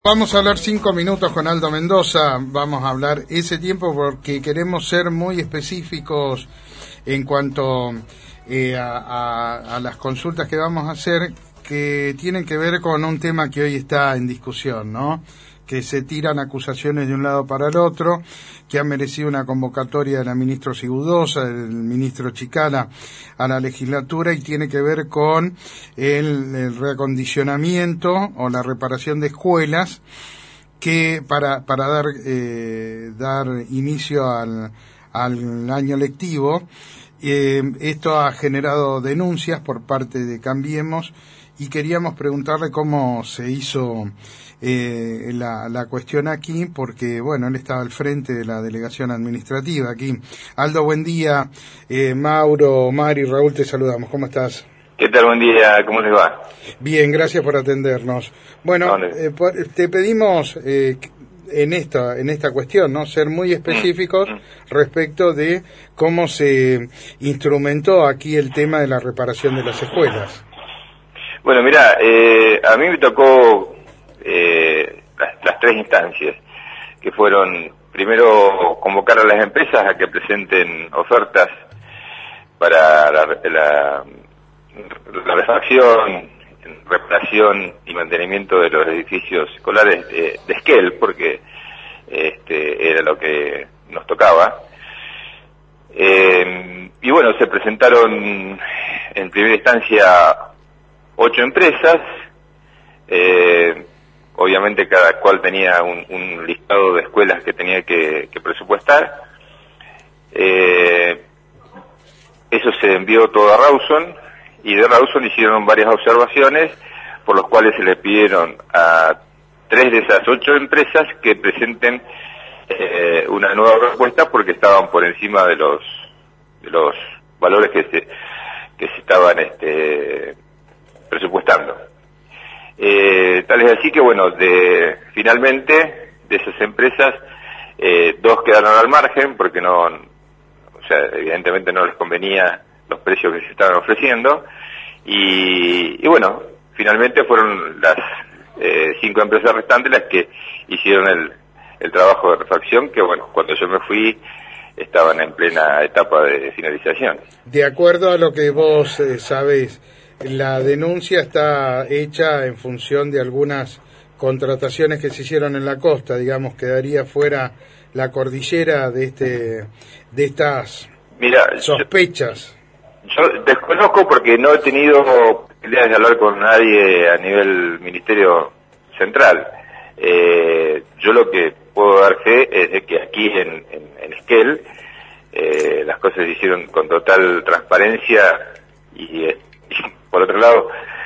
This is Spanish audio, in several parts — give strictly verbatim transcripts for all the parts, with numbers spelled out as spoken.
Vamos a hablar cinco minutos con Aldo Mendoza, vamos a hablar ese tiempo porque queremos ser muy específicos en cuanto eh, a, a, a las consultas que vamos a hacer, que tienen que ver con un tema que hoy está en discusión, ¿no? Que se tiran acusaciones de un lado para el otro, que ha merecido una convocatoria de la ministra Sigudosa, del ministro Chicala a la legislatura, y tiene que ver con el, el reacondicionamiento o la reparación de escuelas que para para dar eh, dar inicio al, al año lectivo. Eh, esto ha generado denuncias por parte de Cambiemos y queríamos preguntarle cómo se hizo eh, la, la cuestión aquí, porque, bueno, él estaba al frente de la delegación administrativa aquí. Aldo, buen día. Eh, Mauro, Mari, Raúl, te saludamos. ¿Cómo estás? ¿Qué tal? Buen día. ¿Cómo les va? Bien, gracias por atendernos. Bueno, eh, por, te pedimos eh, en esta en esta cuestión, ¿no? Ser muy específicos mm, mm. respecto de cómo se instrumentó aquí el tema de la reparación de las escuelas. Bueno, mira, eh, a mí me tocó eh, las, las tres instancias, que fueron, primero, convocar a las empresas a que presenten ofertas para la, la, la refacción, reparación y mantenimiento de los edificios escolares de, de Esquel, porque este era lo que nos tocaba. Eh, y bueno, se presentaron en primera instancia ocho empresas, eh, obviamente cada cual tenía un, un listado de escuelas que tenía que, que presupuestar. Eh, eso se envió todo a Rawson, y de Rawson hicieron varias observaciones, por los cuales se le pidieron a tres de esas ocho empresas que presenten eh, una nueva propuesta, porque estaban por encima de los de los valores que se que se estaban este presupuestando. Eh, tal es así que, bueno, de finalmente, de esas empresas, eh, dos quedaron al margen, porque no, o sea, evidentemente no les convenía los precios que se estaban ofreciendo, y, y bueno, finalmente fueron las eh, cinco empresas restantes las que hicieron el, el trabajo de refacción, que, bueno, cuando yo me fui estaban en plena etapa de finalización. De acuerdo a lo que vos eh, sabés, la denuncia está hecha en función de algunas contrataciones que se hicieron en la costa, digamos, quedaría fuera la cordillera de este de estas Mira, sospechas. Yo, yo desconozco, porque no he tenido posibilidades de hablar con nadie a nivel Ministerio Central. Eh, yo lo que puedo dar fe es de que aquí en, en, en Esquel eh, las cosas se hicieron con total transparencia, y eh, por otro lado,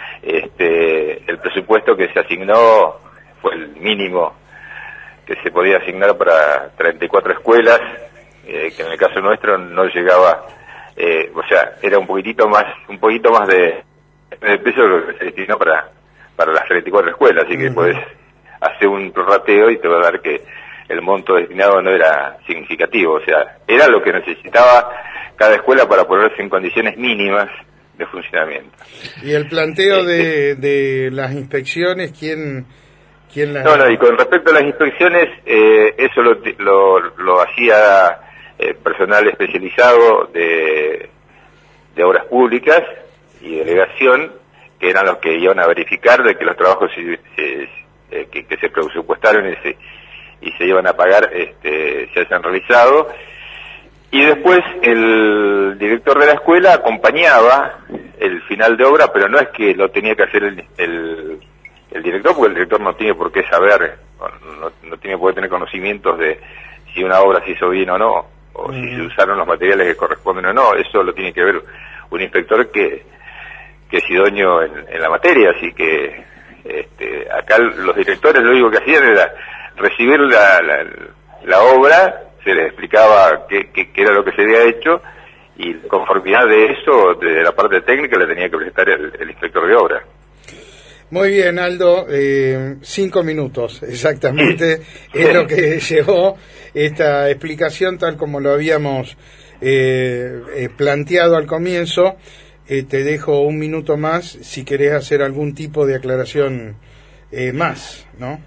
este, el presupuesto que se asignó fue el mínimo que se podía asignar para treinta y cuatro escuelas, eh, que en el caso nuestro no llegaba, eh, o sea, era un poquitito más, un poquito más de, de peso lo que se destinó para, para las treinta y cuatro escuelas, así que uh-huh. podés hacer un prorrateo y te va a dar que el monto destinado no era significativo, o sea, era lo que necesitaba cada escuela para ponerse en condiciones mínimas de funcionamiento. ¿Y el planteo de, de las inspecciones, quién, quién las...? No, no, y con respecto a las inspecciones, eh, eso lo, lo, lo hacía eh, personal especializado de, de obras públicas y delegación, que eran los que iban a verificar de que los trabajos se, se, eh, que, que se presupuestaron y se, y se iban a pagar este, se hayan realizado. Y después el director de la escuela acompañaba el final de obra, pero no es que lo tenía que hacer el, el, el director, porque el director no tiene por qué saber, no, no tiene por qué tener conocimientos de si una obra se hizo bien o no, o mm. si se usaron los materiales que corresponden o no. Eso lo tiene que ver un inspector que, que es idóneo en, en la materia, así que este, acá los directores lo único que hacían era recibir la, la, la obra, se les explicaba qué, qué, qué era lo que se había hecho, y conformidad de eso, de la parte técnica, le tenía que presentar el, el inspector de obra. Muy bien, Aldo, eh, cinco minutos exactamente es lo que llevó esta explicación, tal como lo habíamos eh, eh, planteado al comienzo. Eh, te dejo un minuto más si querés hacer algún tipo de aclaración eh, más, ¿no?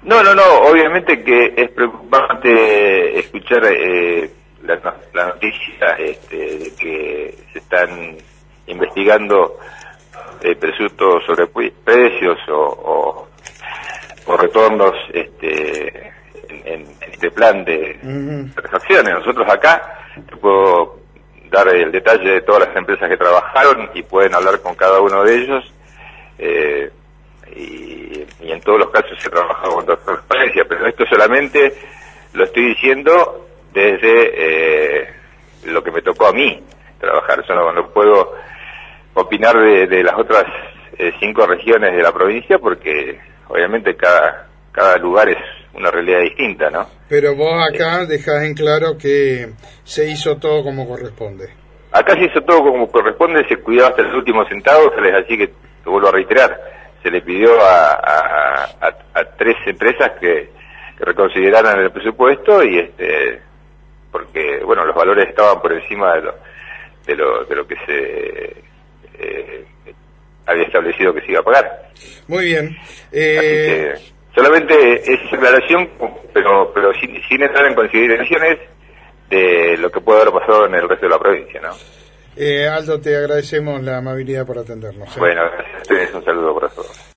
No, no, no, obviamente que es preocupante escuchar eh, la, la noticia este, de que se están investigando eh, presuntos sobreprecios o, o, o retornos este, en, en este plan de uh-huh. transacciones. Nosotros acá, te puedo dar el detalle de todas las empresas que trabajaron y pueden hablar con cada uno de ellos. Eh, y, y en todos los casos se ha trabajado con toda transparencia, pero esto solamente lo estoy diciendo desde eh, lo que me tocó a mí trabajar. Yo no, no puedo opinar de, de las otras eh, cinco regiones de la provincia porque obviamente cada cada lugar es una realidad distinta, ¿no? Pero vos acá eh, dejás en claro que se hizo todo como corresponde. Acá se hizo todo como corresponde, se cuidó hasta los últimos centavos, así que te vuelvo a reiterar, se le pidió a, a, a, a tres empresas que, que reconsideraran el presupuesto y este porque bueno, los valores estaban por encima de lo de lo, de lo que se eh, había establecido que se iba a pagar. Muy bien. Eh... Así que solamente es aclaración, pero pero sin, sin entrar en consideraciones de lo que puede haber pasado en el resto de la provincia, ¿no? Eh, Aldo, te agradecemos la amabilidad por atendernos. ¿eh? Bueno, gracias a ustedes, un saludo para todos.